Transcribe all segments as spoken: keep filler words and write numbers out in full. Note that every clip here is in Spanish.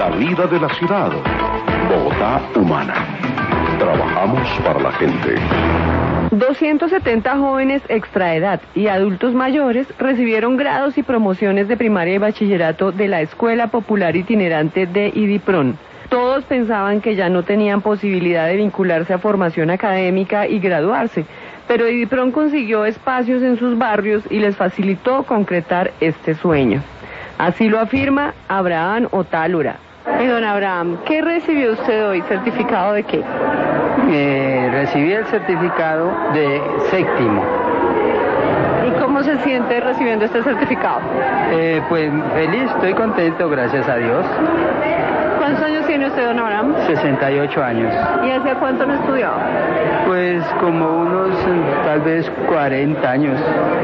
La vida de la ciudad. Bogotá humana. Trabajamos para la gente. doscientos setenta jóvenes extraedad y adultos mayores recibieron grados y promociones de primaria y bachillerato de la Escuela Popular Itinerante de IDIPRON. Todos pensaban que ya no tenían posibilidad de vincularse a formación académica y graduarse, pero IDIPRON consiguió espacios en sus barrios y les facilitó concretar este sueño. Así lo afirma Abraham Otálora. Y don Abraham, ¿qué recibió usted hoy? ¿Certificado de qué? Eh, recibí el certificado de séptimo. ¿Y cómo se siente recibiendo este certificado? Eh, pues feliz, estoy contento, gracias a Dios. ¿Cuántos años tiene usted, don Abraham? sesenta y ocho años. ¿Y hace cuánto no estudiaba? Pues como unos, tal vez, cuarenta años.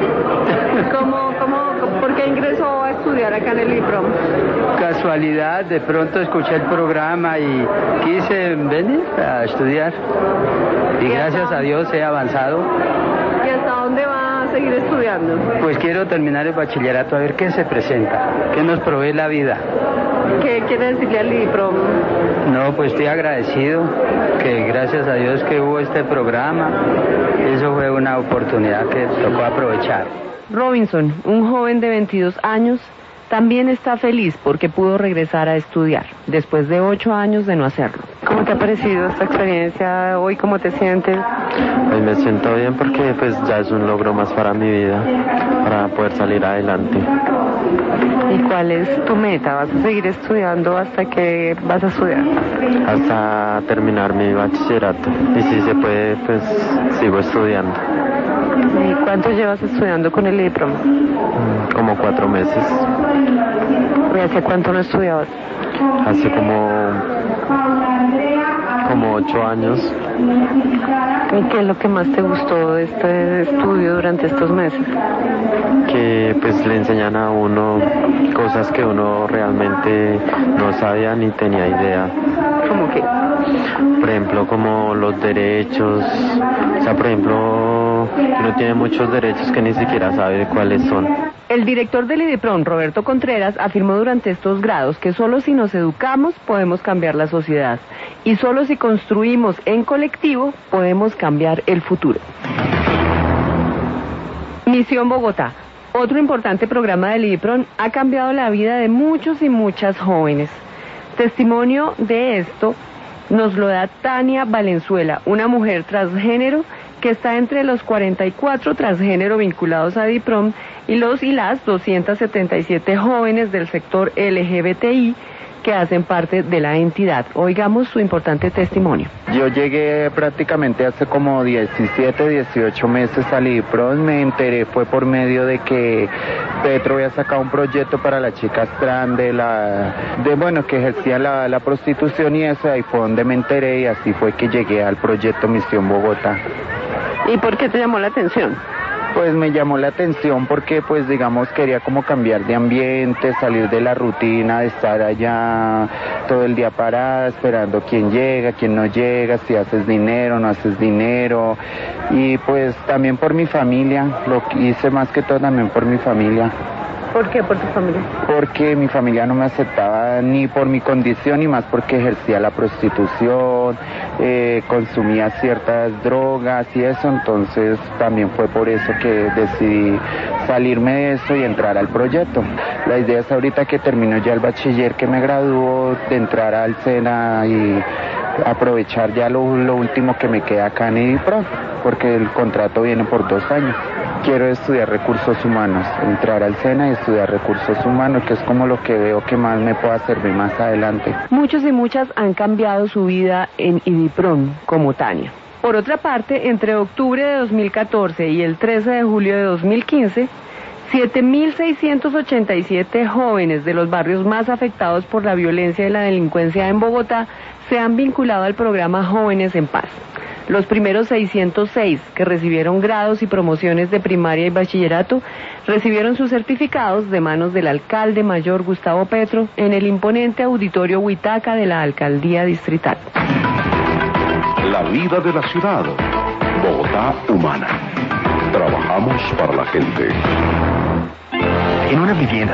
¿Cómo, cómo, por qué ingresó a estudiar acá en el IDIPRON? Casualidad, de pronto escuché el programa y quise venir a estudiar. Y gracias a Dios he avanzado. ¿Y hasta dónde va a seguir estudiando? Pues quiero terminar el bachillerato a ver qué se presenta, qué nos provee la vida. ¿Qué quiere decirle al IDIPRON? No, pues estoy agradecido que gracias a Dios que hubo este programa. Eso fue una oportunidad que tocó aprovechar. Robinson, un joven de veintidós años, también está feliz porque pudo regresar a estudiar, después de ocho años de no hacerlo. ¿Cómo te ha parecido esta experiencia hoy? ¿Cómo te sientes? Pues me siento bien porque pues ya es un logro más para mi vida, para poder salir adelante. ¿Y cuál es tu meta? ¿Vas a seguir estudiando hasta que vas a estudiar? Hasta terminar mi bachillerato. Y si se puede, pues sigo estudiando. ¿Y cuánto llevas estudiando con el IDIPRON? Como cuatro meses. ¿Y hace cuánto no estudiabas? Hace como... como ocho años. ¿Y qué es lo que más te gustó de este estudio durante estos meses? Que pues le enseñan a uno cosas que uno realmente no sabía ni tenía idea. ¿Cómo qué? Por ejemplo, como los derechos. O sea, por ejemplo, uno tiene muchos derechos que ni siquiera sabe cuáles son. El director del IDIPRON, Roberto Contreras, afirmó durante estos grados que solo si nos educamos podemos cambiar la sociedad y solo si construimos en colectivo podemos cambiar el futuro. Misión Bogotá, otro importante programa del IDIPRON, ha cambiado la vida de muchos y muchas jóvenes. Testimonio de esto nos lo da Tania Valenzuela, una mujer transgénero que está entre los cuarenta y cuatro transgénero vinculados a IDIPRON y los y las doscientos setenta y siete jóvenes del sector L G B T I que hacen parte de la entidad. Oigamos su importante testimonio. Yo llegué prácticamente hace como diecisiete, dieciocho meses al IDIPRON. Me enteré fue por medio de que Petro había sacado un proyecto para las chicas trans de la, de bueno, que ejercían la, la prostitución y eso, ahí fue donde me enteré y así fue que llegué al proyecto Misión Bogotá. ¿Y por qué te llamó la atención? Pues me llamó la atención porque pues digamos quería como cambiar de ambiente, salir de la rutina de estar allá todo el día parada esperando quién llega, quién no llega, si haces dinero, no haces dinero y pues también por mi familia, lo hice más que todo también por mi familia. ¿Por qué por tu familia? Porque mi familia no me aceptaba ni por mi condición ni más porque ejercía la prostitución, eh, consumía ciertas drogas y eso, entonces también fue por eso que decidí salirme de eso y entrar al proyecto. La idea es ahorita que termino ya el bachiller, que me gradúo, de entrar al SENA y aprovechar ya lo, lo último que me queda acá en IDIPRON, porque el contrato viene por dos años. Quiero estudiar recursos humanos, entrar al SENA y estudiar recursos humanos, que es como lo que veo que más me pueda servir más adelante. Muchos y muchas han cambiado su vida en IDIPRON, como Tania. Por otra parte, entre octubre de dos mil catorce y el trece de julio de dos mil quince, siete mil seiscientos ochenta y siete jóvenes de los barrios más afectados por la violencia y la delincuencia en Bogotá se han vinculado al programa Jóvenes en Paz. Los primeros seiscientos seis que recibieron grados y promociones de primaria y bachillerato recibieron sus certificados de manos del alcalde mayor Gustavo Petro en el imponente auditorio Huitaca de la alcaldía distrital. La vida de la ciudad. Bogotá humana. Trabajamos para la gente. En una vivienda